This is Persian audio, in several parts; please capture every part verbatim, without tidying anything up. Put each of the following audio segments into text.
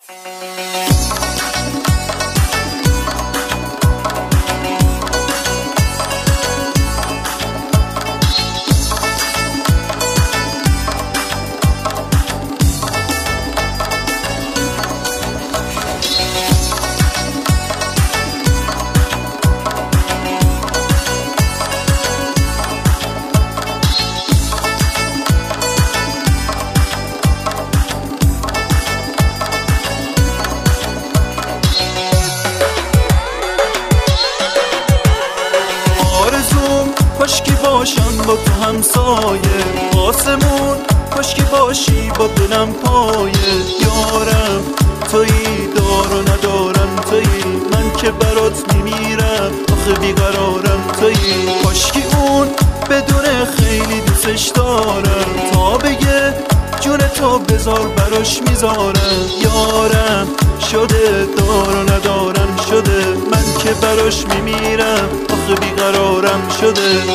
کاشکی باشم با تو همسایه، آسمون کاشکی باشی با دلم پایه. یارم تویی، دار و ندارم تویی، من که برات میمیرم آخه بیقرارم تویی. کاشکی اون بدون خیلی دوستش دارم، تا بگه جون تو بذار براش میذارم. یارم شده، دار و ندارم شده، من که براش میمیرم آخه بیقرارم شده.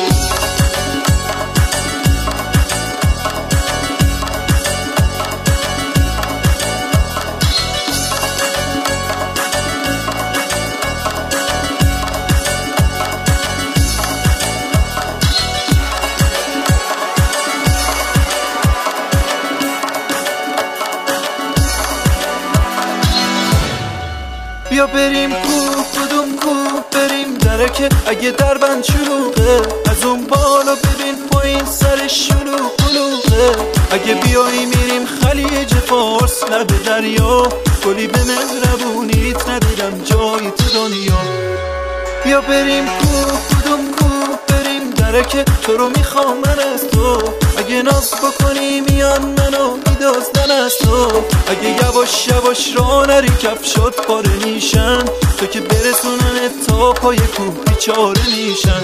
بیا بریم کو، کدوم کو بریم درکه اگه در بند شلوغه، از اون بالا ببین پایین سرش شلوغ قلوغه. اگه بیایی میریم خلیج فارس لب دریا، گلی به مهربونیت ندیدم جایی تو دنیا. بیا بریم کو، کدوم کو بریم درکه تو رو میخوام من از تو، اگه ناز بکنی میان منو میدازدن از تو. اگه یواش یواش را نری کفشات پاره میشن، تو که برسونن تا پای کوه بیچاره میشن.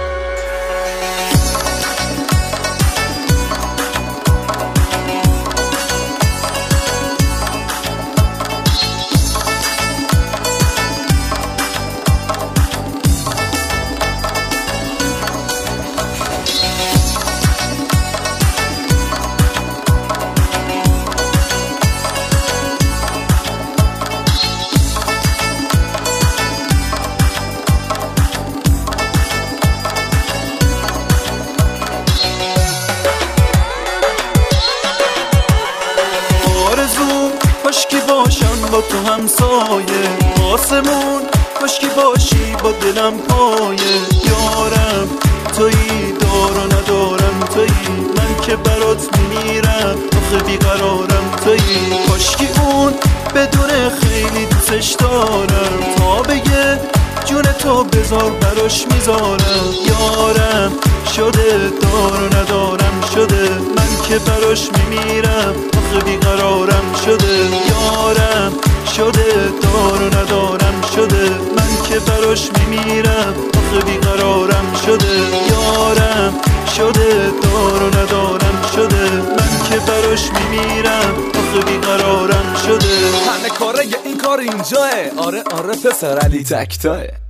کاشکی باشم با تو همسایه، آسمون کاشکی باشی با دلم پایه. یارم تویی، دار و ندارم تویی، من که برات میمیرم آخه بیقرارم تویی. کاشکی اون بدون خیلی دوستش دارم، تا بگه جون تو بذار براش میذارم. یارم شده، دار و ندارم شده، من که براش میمیرم آخه بیقرارم شده. یارم شده، دار و ندارم شده، من که براش میمیرم آخه بیقرارم شده. یارم شده، دار و ندارم شده، من که براش میمیرم آخه بیقرارم شده. همه کاره این کار اینجاه، آره آره پسر علی تکتاه.